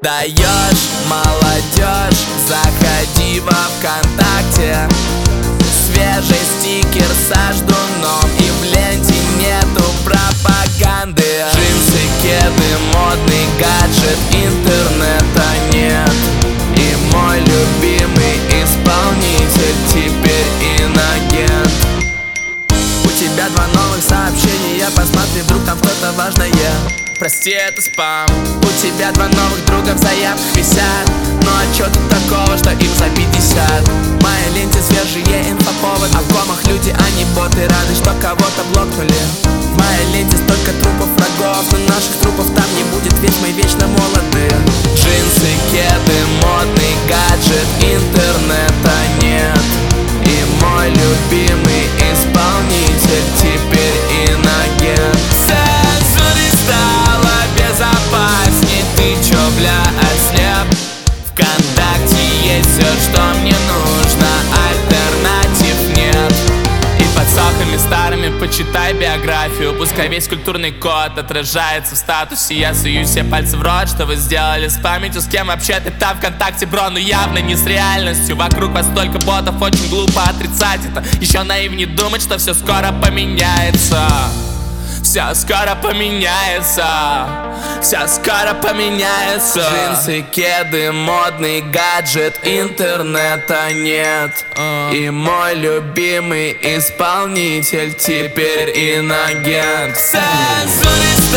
Даешь, молодежь, заходи во ВКонтакте. Свежий стикер со ждуном, и в ленте нету пропаганды. Джинсы, кеды, модный гаджет, интернета нет. И мой любимый исполнитель теперь инагент. У тебя два новых сообщения, посмотри, вдруг там что-то важное. Прости, это спам. У тебя два новых друга в заявках висят. Ну а чё тут такого, что им за 50? В моей ленте свежие инфоповод, а в комах люди, а не боты. Рады, что кого-то блокнули. В моей ленте столько трупов врагов, но наших трупов там не будет, ведь мы вечно молоды. Джинсы, кеды, модный гаджет, интернета нет. И мой любимый исполнитель теперь инагент. Цензуре стало безопасней, ты чё, бля, ослеп? ВКонтакте есть все, что мне нужно, альтернатив нет. И под сохами старыми почитай биографию. Пускай весь культурный код отражается в статусе. Я сую все пальцы в рот, что вы сделали с памятью. С кем вообще ты там ВКонтакте, бро? Ну явно не с реальностью. Вокруг вас столько ботов, очень глупо отрицать это. Еще наивнее думать, что все скоро поменяется. Все скоро поменяется. Все скоро поменяется. Джинсы, кеды, модный гаджет, интернета нет. И мой любимый исполнитель теперь инагент. Цензуре